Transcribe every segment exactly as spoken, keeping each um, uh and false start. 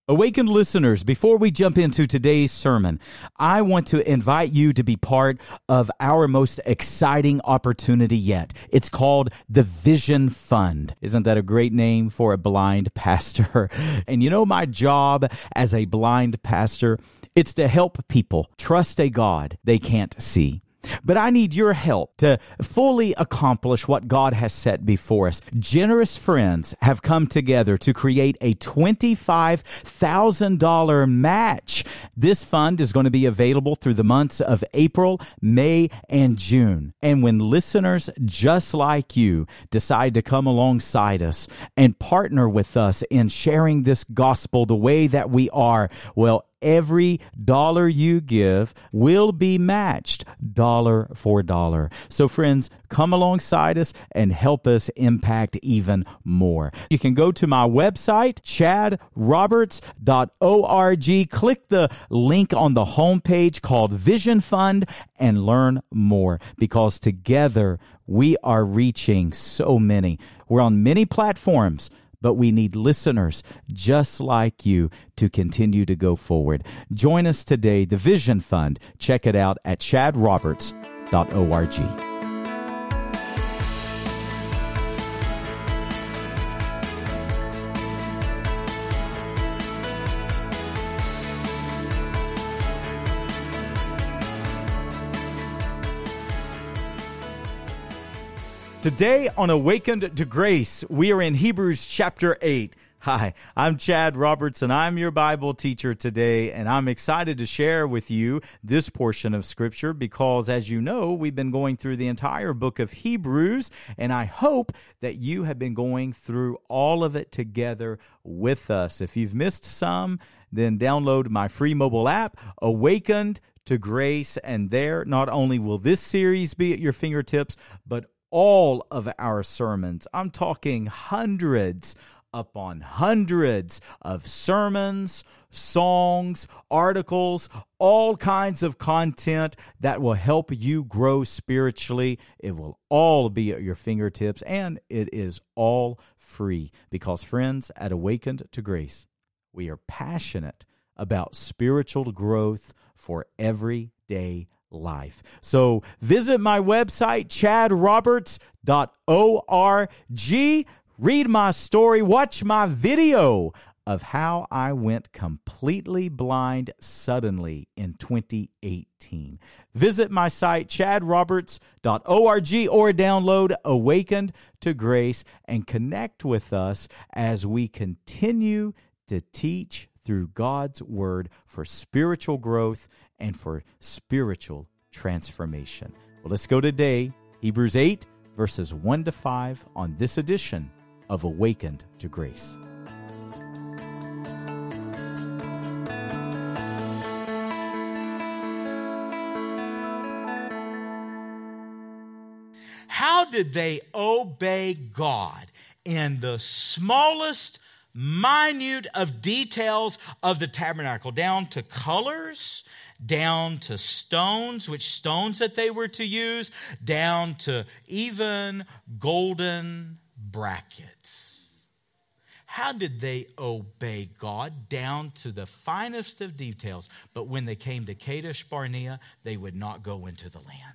Awakened listeners, before we jump into today's sermon, I want to invite you to be part of our most exciting opportunity yet. It's called the Vision Fund. Isn't that a great name for a blind pastor? And you know, my job as a blind pastor, it's to help people trust a God they can't see. But I need your help to fully accomplish what God has set before us. Generous friends have come together to create a twenty-five thousand dollars match. This fund is going to be available through the months of April, May, and June. And when listeners just like you decide to come alongside us and partner with us in sharing this gospel the way that we are, well, every dollar you give will be matched dollar for dollar. So friends, come alongside us and help us impact even more. You can go to my website, chad roberts dot org. Click the link on the homepage called Vision Fund and learn more, because together we are reaching so many. We're on many platforms, but we need listeners just like you to continue to go forward. Join us today, the Vision Fund. Check it out at chad roberts dot org. Today on Awakened to Grace, we are in Hebrews chapter eight. Hi, I'm Chad Roberts, and I'm your Bible teacher today, and I'm excited to share with you this portion of Scripture because, as you know, we've been going through the entire book of Hebrews, and I hope that you have been going through all of it together with us. If you've missed some, then download my free mobile app, Awakened to Grace, and there not only will this series be at your fingertips, but all of our sermons. I'm talking hundreds upon hundreds of sermons, songs, articles, all kinds of content that will help you grow spiritually. It will all be at your fingertips, and it is all free because, friends, at Awakened to Grace, we are passionate about spiritual growth for everyday life. So visit my website, chad roberts dot org. Read my story, watch my video of how I went completely blind suddenly in twenty eighteen. Visit my site, chad roberts dot org, or download Awakened to Grace and connect with us as we continue to teach through God's Word for spiritual growth and for spiritual transformation. Well, let's go today, Hebrews eight, verses one to five, on this edition of Awakened to Grace. How did they obey God in the smallest, minute of details of the tabernacle, down to colors, down to stones, which stones that they were to use, down to even golden brackets? How did they obey God down to the finest of details? But when they came to Kadesh Barnea, they would not go into the land.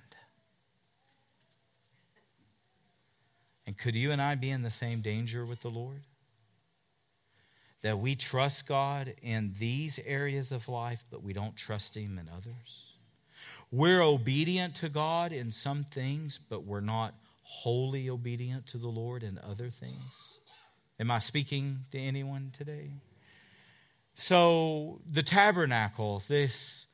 And could you and I be in the same danger with the Lord? That we trust God in these areas of life, but we don't trust Him in others. We're obedient to God in some things, but we're not wholly obedient to the Lord in other things. Am I speaking to anyone today? So the tabernacle, this,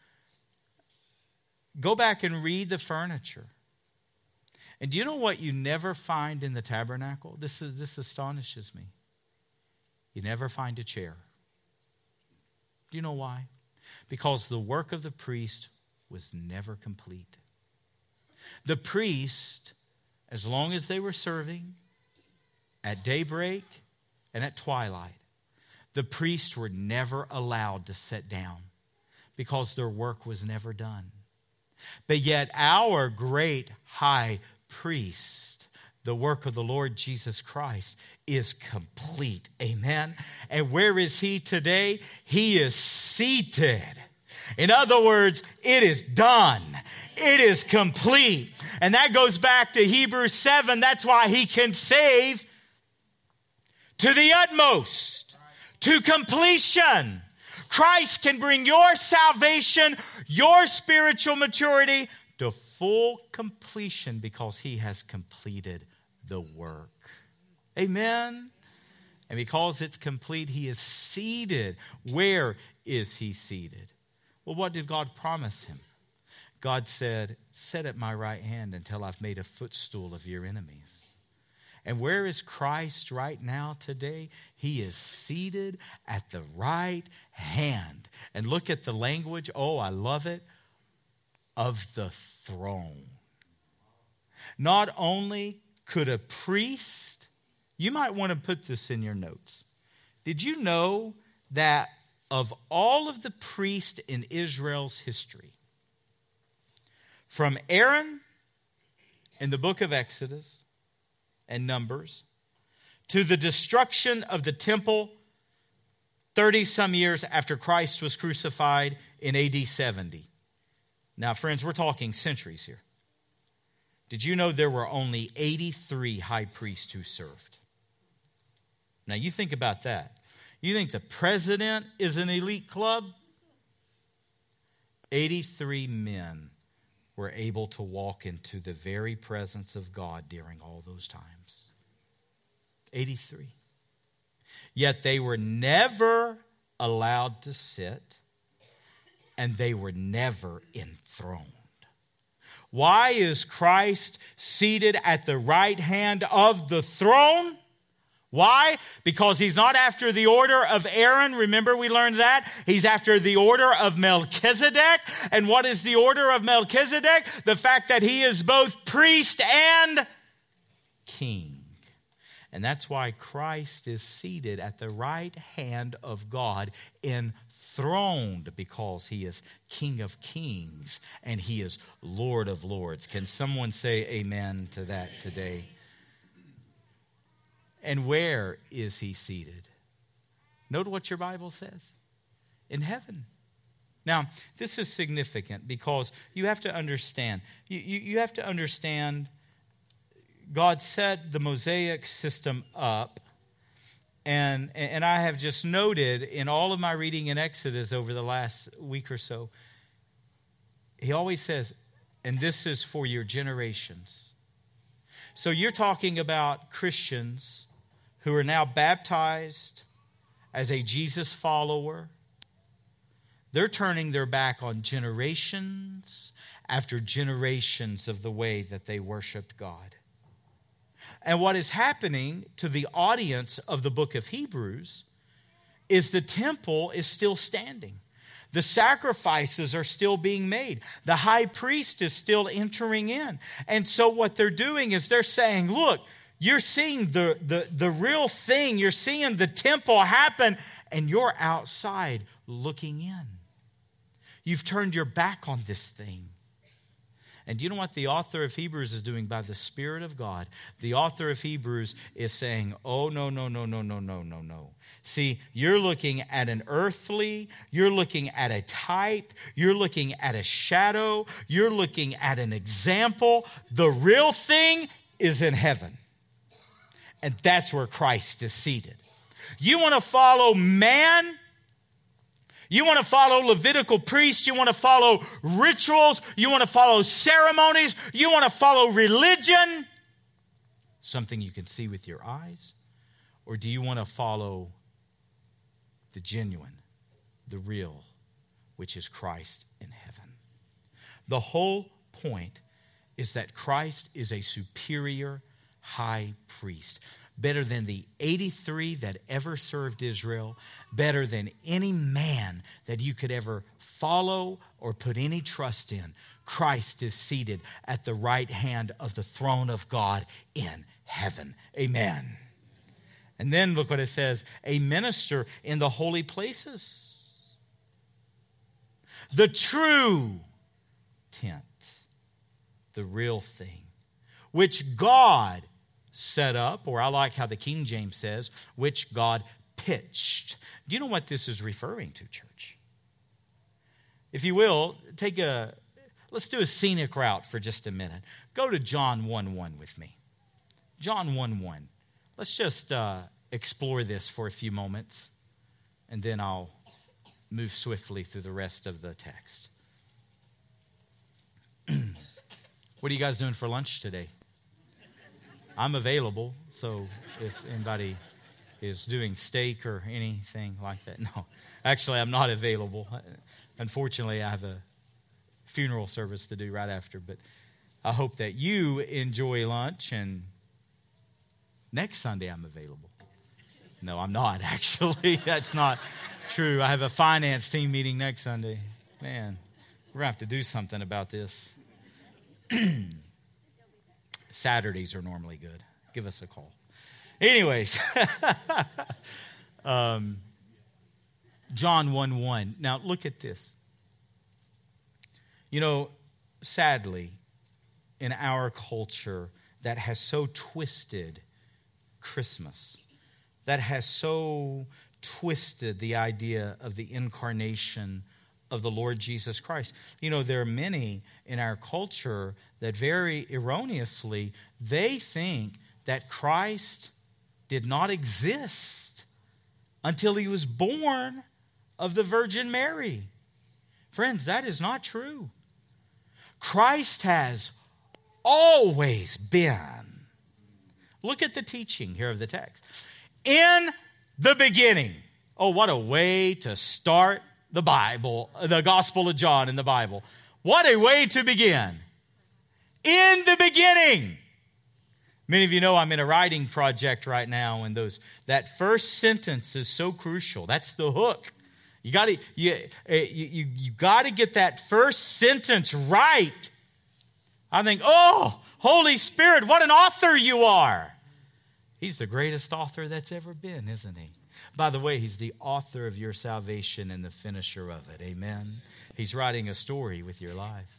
go back and read the furniture. And do you know what you never find in the tabernacle? This is this astonishes me. You never find a chair. Do you know why? Because the work of the priest was never complete. The priest, as long as they were serving at daybreak and at twilight, the priests were never allowed to sit down because their work was never done. But yet our great high priest, the work of the Lord Jesus Christ, is complete. Amen. And where is he today? He is seated. In other words, it is done. It is complete. And that goes back to Hebrews seven. That's why he can save to the utmost, to completion. Christ can bring your salvation, your spiritual maturity to full completion because he has completed the work. Amen. And because it's complete, he is seated. Where is he seated? Well, what did God promise him? God said, sit at my right hand until I've made a footstool of your enemies. And where is Christ right now today? He is seated at the right hand. And look at the language. Oh, I love it. Of the throne. Not only could a priest, you might want to put this in your notes. Did you know that of all of the priests in Israel's history, from Aaron in the book of Exodus and Numbers to the destruction of the temple thirty some years after Christ was crucified in A D seventy. Now, friends, we're talking centuries here. Did you know there were only eighty-three high priests who served? Now, you think about that. You think the president is an elite club? eighty-three men were able to walk into the very presence of God during all those times. eighty-three. Yet they were never allowed to sit, and they were never enthroned. Why is Christ seated at the right hand of the throne? Why? Because he's not after the order of Aaron. Remember, we learned that. He's after the order of Melchizedek. And what is the order of Melchizedek? The fact that he is both priest and king. And that's why Christ is seated at the right hand of God, enthroned, because he is King of Kings and he is Lord of Lords. Can someone say amen to that today? And where is he seated? Note what your Bible says. In heaven. Now, this is significant because you have to understand. You, you, you have to understand God set the Mosaic system up. And, and I have just noted in all of my reading in Exodus over the last week or so, he always says, and this is for your generations. So you're talking about Christians who are now baptized as a Jesus follower. They're turning their back on generations after generations of the way that they worshiped God. And what is happening to the audience of the book of Hebrews is the temple is still standing. The sacrifices are still being made. The high priest is still entering in. And so what they're doing is they're saying, look, you're seeing the, the, the real thing. You're seeing the temple happen, and you're outside looking in. You've turned your back on this thing. And do you know what the author of Hebrews is doing by the Spirit of God? The author of Hebrews is saying, oh, no, no, no, no, no, no, no, no. See, you're looking at an earthly, you're looking at a type, you're looking at a shadow, you're looking at an example. The real thing is in heaven. And that's where Christ is seated. You want to follow man? You want to follow Levitical priests? You want to follow rituals? You want to follow ceremonies? You want to follow religion? Something you can see with your eyes? Or do you want to follow the genuine, the real, which is Christ in heaven? The whole point is that Christ is a superior high priest, better than the eighty-three that ever served Israel, better than any man that you could ever follow or put any trust in. Christ is seated at the right hand of the throne of God in heaven. Amen. And then look what it says, a minister in the holy places. The true tent, the real thing, which God set up, or I like how the King James says, which God pitched. Do you know what this is referring to, church? If you will, take a, let's do a scenic route for just a minute. Go to John one one with me. John one one. Let's just uh, explore this for a few moments, and then I'll move swiftly through the rest of the text. What are you guys doing for lunch today? I'm available, so if anybody is doing steak or anything like that. No, actually, I'm not available. Unfortunately, I have a funeral service to do right after, but I hope that you enjoy lunch, and next Sunday I'm available. No, I'm not, actually. That's not true. I have a finance team meeting next Sunday. Man, we're going to have to do something about this. Saturdays are normally good. Give us a call. Anyways, um, John one one. Now, look at this. You know, sadly, in our culture that has so twisted Christmas, that has so twisted the idea of the incarnation of the Lord Jesus Christ. You know, there are many in our culture that very erroneously, they think that Christ did not exist until he was born of the Virgin Mary. Friends, that is not true. Christ has always been. Look at the teaching here of the text. In the beginning. Oh, what a way to start the Bible, the Gospel of John in the Bible. What a way to begin. In the beginning. Many of you know I'm in a writing project right now, and those that first sentence is so crucial. That's the hook. You got to you, you, you got to get that first sentence right. I think, oh, Holy Spirit, what an author you are. He's the greatest author that's ever been, isn't he? By the way, he's the author of your salvation and the finisher of it. Amen. He's writing a story with your life.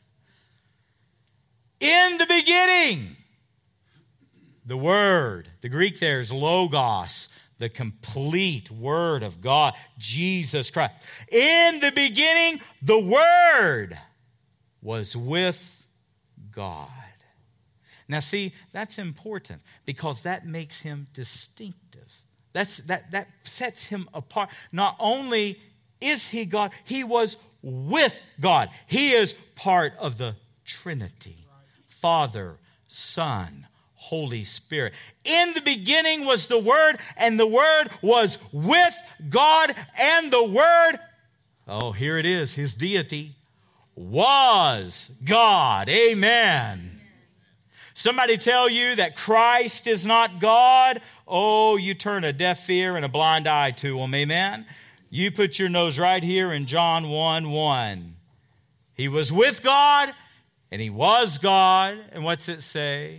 In the beginning, the Word, the Greek there is logos, the complete Word of God, Jesus Christ. In the beginning, the Word was with God. Now see, that's important because that makes him distinctive. That's, that, that sets him apart. Not only is he God, he was with God. He is part of the Trinity. Father, Son, Holy Spirit. In the beginning was the Word, and the Word was with God, and the Word, oh, here it is, his deity, was God. Amen. Somebody tell you that Christ is not God, oh, you turn a deaf ear and a blind eye to them. Amen. You put your nose right here in John one one. He was with God, and he was God. And what's it say?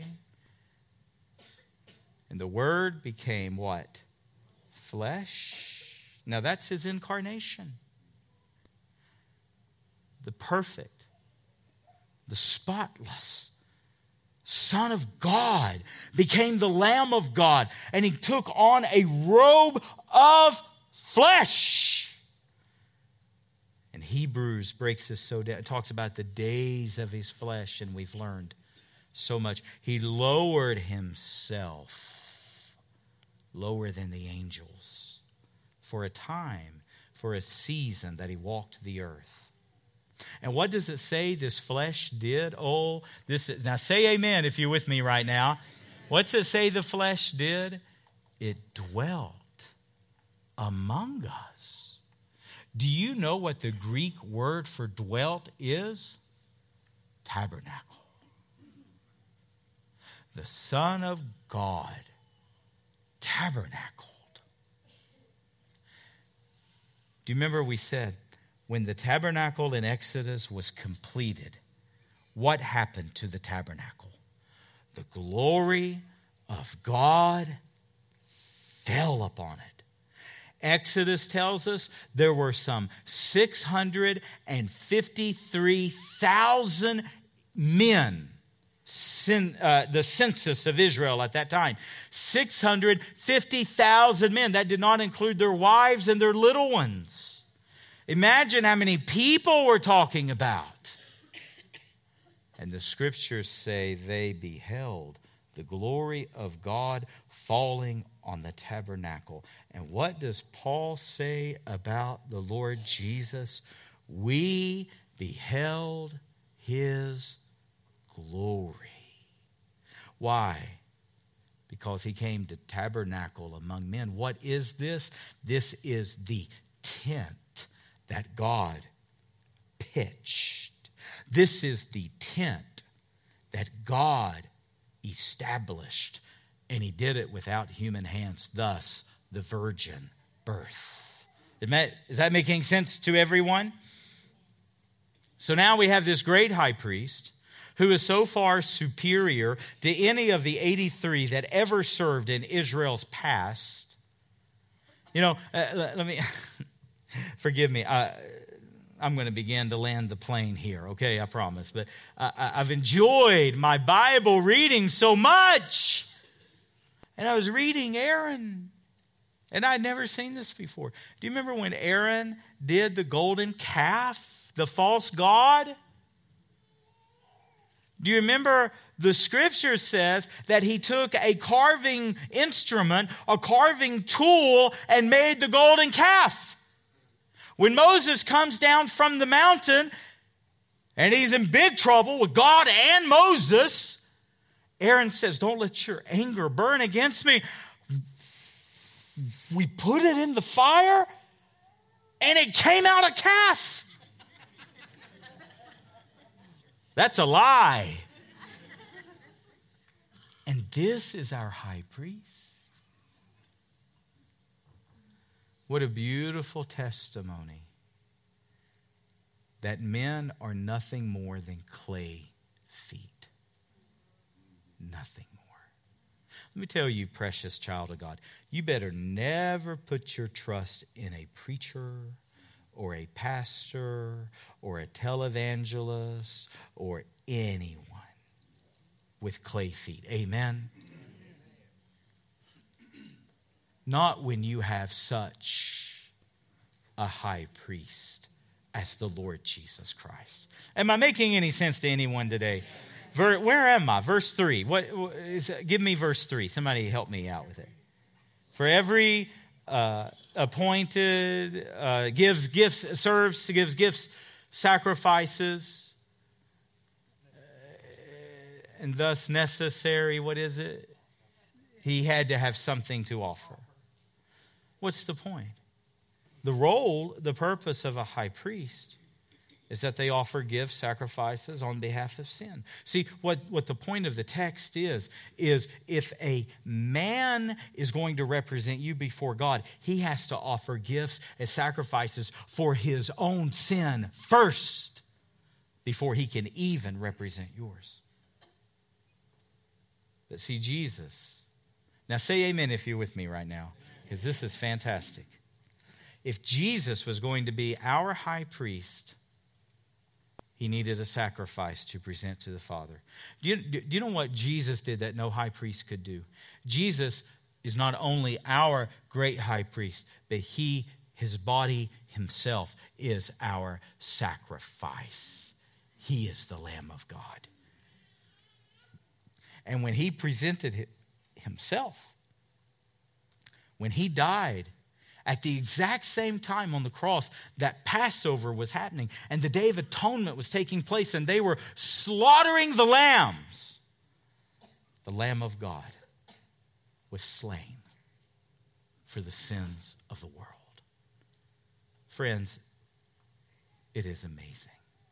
And the Word became what? Flesh. Now that's his incarnation. The perfect, the spotless Son of God became the Lamb of God, and he took on a robe of flesh. And Hebrews breaks this so down. It talks about the days of his flesh, and we've learned so much. He lowered himself lower than the angels for a time, for a season that he walked the earth. And what does it say this flesh did? Oh, this is, now say amen if you're with me right now. What's it say the flesh did? It dwelt among us. Do you know what the Greek word for dwelt is? Tabernacle. The Son of God tabernacled. Do you remember we said, when the tabernacle in Exodus was completed, what happened to the tabernacle? The glory of God fell upon it. Exodus tells us there were some six hundred fifty-three thousand men Sin, uh, the census of Israel at that time. six hundred fifty thousand men. That did not include their wives and their little ones. Imagine how many people we're talking about. And the scriptures say they beheld the glory of God falling on the tabernacle. And what does Paul say about the Lord Jesus? We beheld his glory. Why? Because he came to tabernacle among men. What is this? This is the tent that God pitched. This is the tent that God established. And he did it without human hands. Thus, the virgin birth. Is that making sense to everyone? So now we have this great high priest who is so far superior to any of the eighty-three that ever served in Israel's past. You know, uh, let me, forgive me, uh, I'm going to begin to land the plane here, okay, I promise. But uh, I've enjoyed my Bible reading so much. And I was reading Aaron, and I'd never seen this before. Do you remember when Aaron did the golden calf, the false god? Do you remember the scripture says that he took a carving instrument, a carving tool, and made the golden calf? When Moses comes down from the mountain and he's in big trouble with God and Moses, Aaron says, don't let your anger burn against me. We put it in the fire and it came out a calf. That's a lie. And this is our high priest. What a beautiful testimony that men are nothing more than clay feet. Nothing more. Let me tell you, precious child of God, you better never put your trust in a preacher or a pastor or a televangelist or anyone with clay feet. Amen? Not when you have such a high priest as the Lord Jesus Christ. Am I making any sense to anyone today? Ver, where am I? Verse three. What is, give me verse three. Somebody help me out with it. For every uh, appointed uh, gives gifts, serves, gives gifts, sacrifices, uh, and thus necessary. What is it? He had to have something to offer. What's the point? The role, the purpose of a high priest is that they offer gifts, sacrifices on behalf of sin. See, what, what the point of the text is, is if a man is going to represent you before God, he has to offer gifts and sacrifices for his own sin first before he can even represent yours. But see, Jesus, now say amen if you're with me right now, because this is fantastic. If Jesus was going to be our high priest, he needed a sacrifice to present to the Father. Do you, do you know what Jesus did that no high priest could do? Jesus is not only our great high priest, but he, his body himself, is our sacrifice. He is the Lamb of God. And when he presented himself, when he died, at the exact same time on the cross that Passover was happening and the Day of Atonement was taking place and they were slaughtering the lambs, the Lamb of God was slain for the sins of the world. Friends, it is amazing.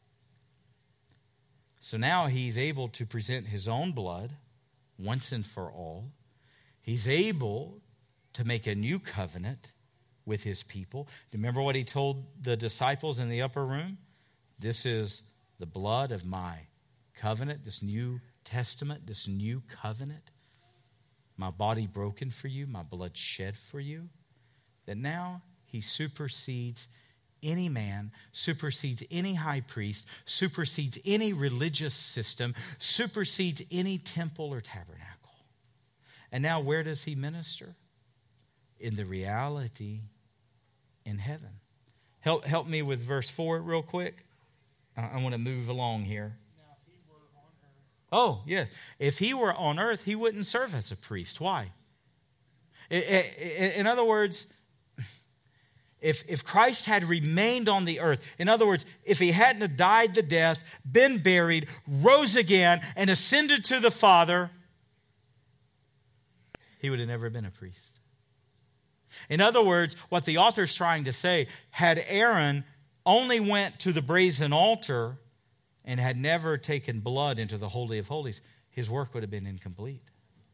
So now he's able to present his own blood once and for all. He's able to make a new covenant with his people. Do you remember what he told the disciples in the upper room? This is the blood of my covenant, this new testament, this new covenant. My body broken for you, my blood shed for you. That now he supersedes any man, supersedes any high priest, supersedes any religious system, supersedes any temple or tabernacle. And now where does he minister? In the reality in heaven. Help, help me with verse four real quick. I, I want to move along here. Now, if he were on earth. Oh, yes. If he were on earth, he wouldn't serve as a priest. Why? In, in, in other words, if, if Christ had remained on the earth, in other words, if he hadn't died the death, been buried, rose again, and ascended to the Father, he would have never been a priest. In other words, what the author's trying to say, had Aaron only went to the brazen altar and had never taken blood into the Holy of Holies, his work would have been incomplete.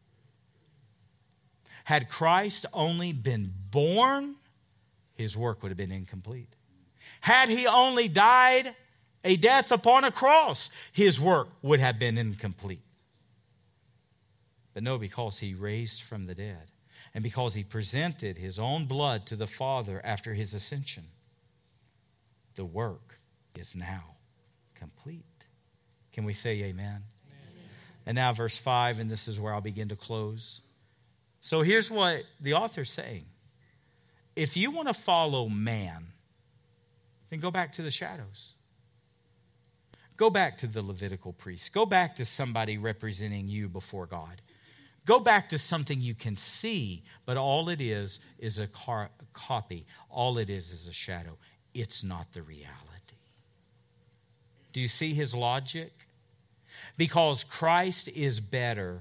Had Christ only been born, his work would have been incomplete. Had he only died a death upon a cross, his work would have been incomplete. But no, because he raised from the dead, and because he presented his own blood to the Father after his ascension, the work is now complete. Can we say amen? Amen? And now verse five, and this is where I'll begin to close. So here's what the author's saying. If you want to follow man, then go back to the shadows. Go back to the Levitical priest. Go back to somebody representing you before God. Go back to something you can see, but all it is is a car- copy. All it is is a shadow. It's not the reality. Do you see his logic? Because Christ is better,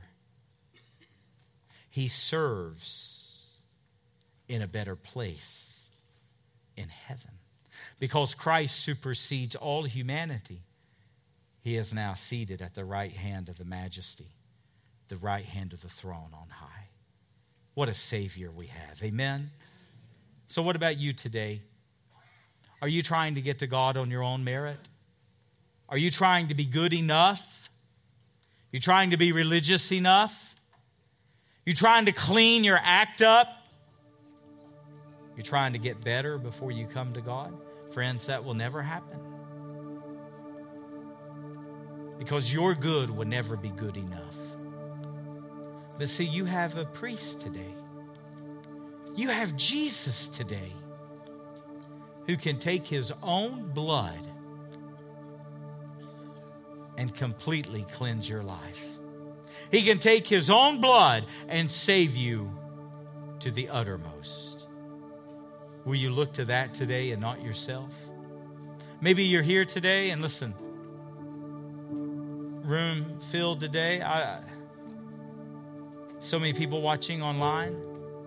he serves in a better place in heaven. Because Christ supersedes all humanity, he is now seated at the right hand of the majesty, the right hand of the throne on high. What a Savior we have. Amen? So what about you today? Are you trying to get to God on your own merit? Are you trying to be good enough? You trying to be religious enough? You trying to clean your act up? You're trying to get better before you come to God? Friends, that will never happen. Because your good will never be good enough. But see, you have a priest today. You have Jesus today who can take his own blood and completely cleanse your life. He can take his own blood and save you to the uttermost. Will you look to that today and not yourself? Maybe you're here today and listen, room filled today. I, so many people watching online.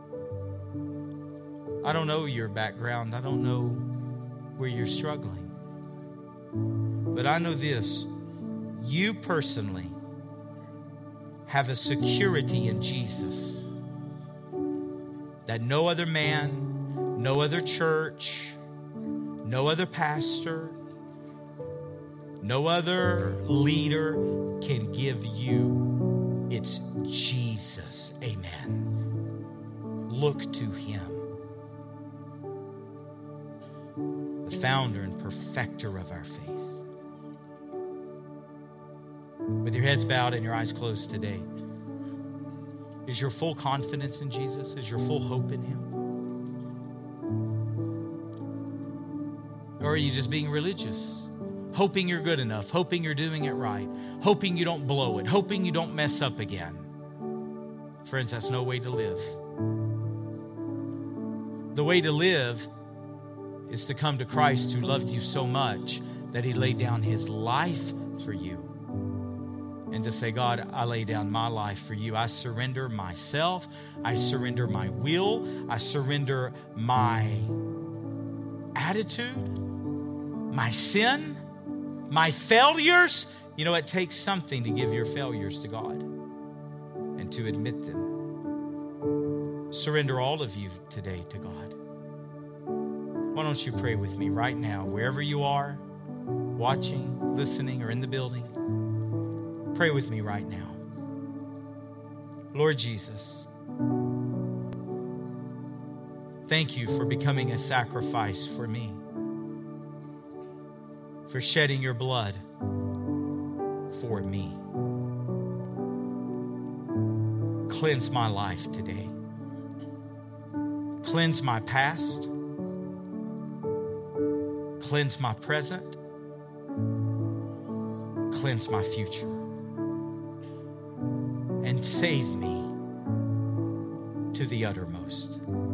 I don't know your background. I don't know where you're struggling. But I know this. You personally have a security in Jesus that no other man, no other church, no other pastor, no other leader can give you. It's Jesus. Amen. Look to him, the founder and perfecter of our faith. With your heads bowed and your eyes closed today, is your full confidence in Jesus? Is your full hope in him? Or are you just being religious? Hoping you're good enough, hoping you're doing it right, hoping you don't blow it, hoping you don't mess up again. Friends, that's no way to live. The way to live is to come to Christ who loved you so much that he laid down his life for you. And to say, God, I lay down my life for you. I surrender myself. I surrender my will. I surrender my attitude, my sin, my failures. You know, it takes something to give your failures to God and to admit them. Surrender all of you today to God. Why don't you pray with me right now, wherever you are, watching, listening, or in the building. Pray with me right now. Lord Jesus, thank you for becoming a sacrifice for me. for shedding your blood for me. Cleanse my life today. Cleanse my past. Cleanse my present. Cleanse my future. And save me to the uttermost.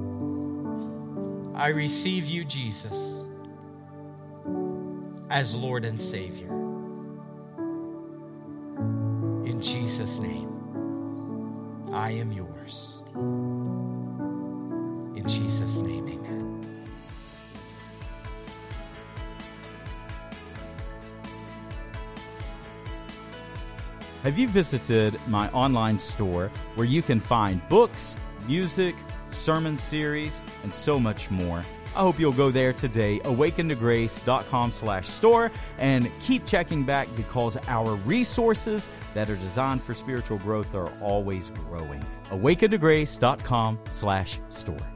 I receive you, Jesus, as Lord and Savior. In Jesus' name, I am yours. In Jesus' name, amen. Have you visited my online store where you can find books, music, sermon series, and so much more? I hope you'll go there today, awaken to grace dot com slash store, and keep checking back because our resources that are designed for spiritual growth are always growing. awaken to grace dot com slash store.